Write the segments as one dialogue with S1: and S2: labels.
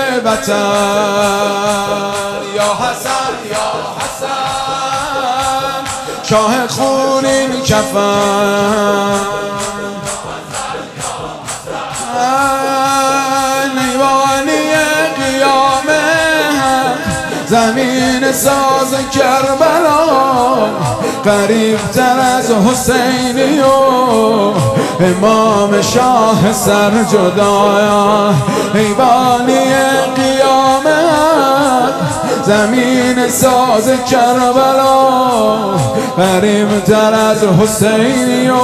S1: وطن یا حسن یا حسن شاه خونین کفن نیوانی قیامه زمین ساز کربلا قریب‌تر از حسینی و امام شاه سر جدا ایوانی قیامت زمین ساز کربلا قریب‌تر از حسینی و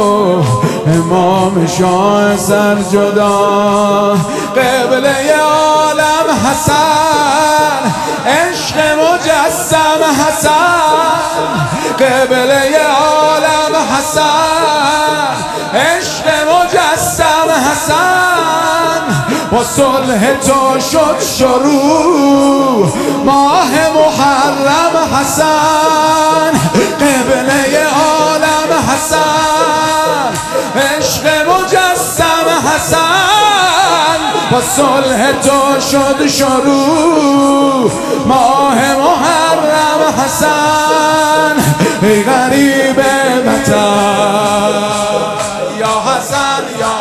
S1: امام شاه سر جدا قبله عالم حسن عشق مجسم حسن قبله عالم حسن عشق مجسم حسن با صلح تو شد شروع ماه محرم حسن قبله عالم حسن عشق مجسم حسن با صلح تو شد شروع ماه محرم حسن ای غریب وطن یا حسن یا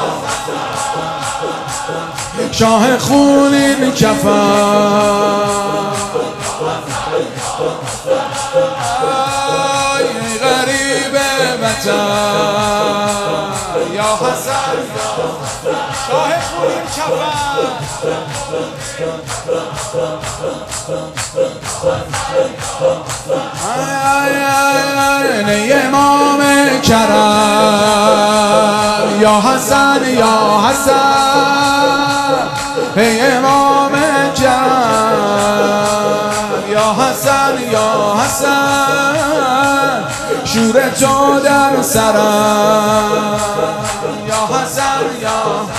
S1: شاه خونین کفن ای غریب وطن یا حسن شاه خونین کفن ای امام کرم یا حسن یا حسن ای امام کرم یا حسن یا حسن شور تو در سرم یا حسن یا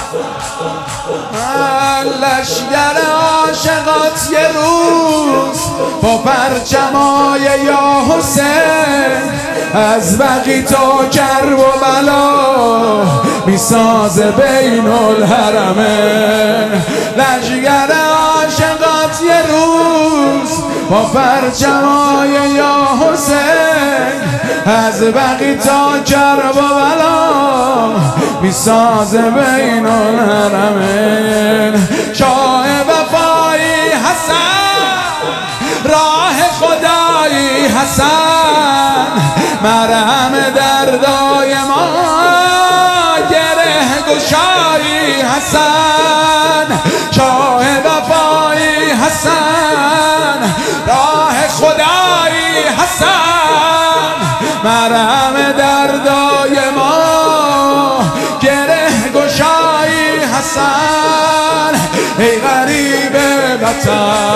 S1: لشگر عاشقات یه روز با پرچمای یا حسین از بقی تا کرب و بلا میسازه بین الحرمین لشگر عاشقات یه روز با پرچمای یا حسین از بقی تا کرب و بلا میسازه بین الحرمین شاه وفایی حسن راه خدایی حسن مرهم دردای ما گره گشایی حسن شاه وفایی حسن راه خدایی حسن مرهم دردای ما گره گشایی حسن ای غریب وطن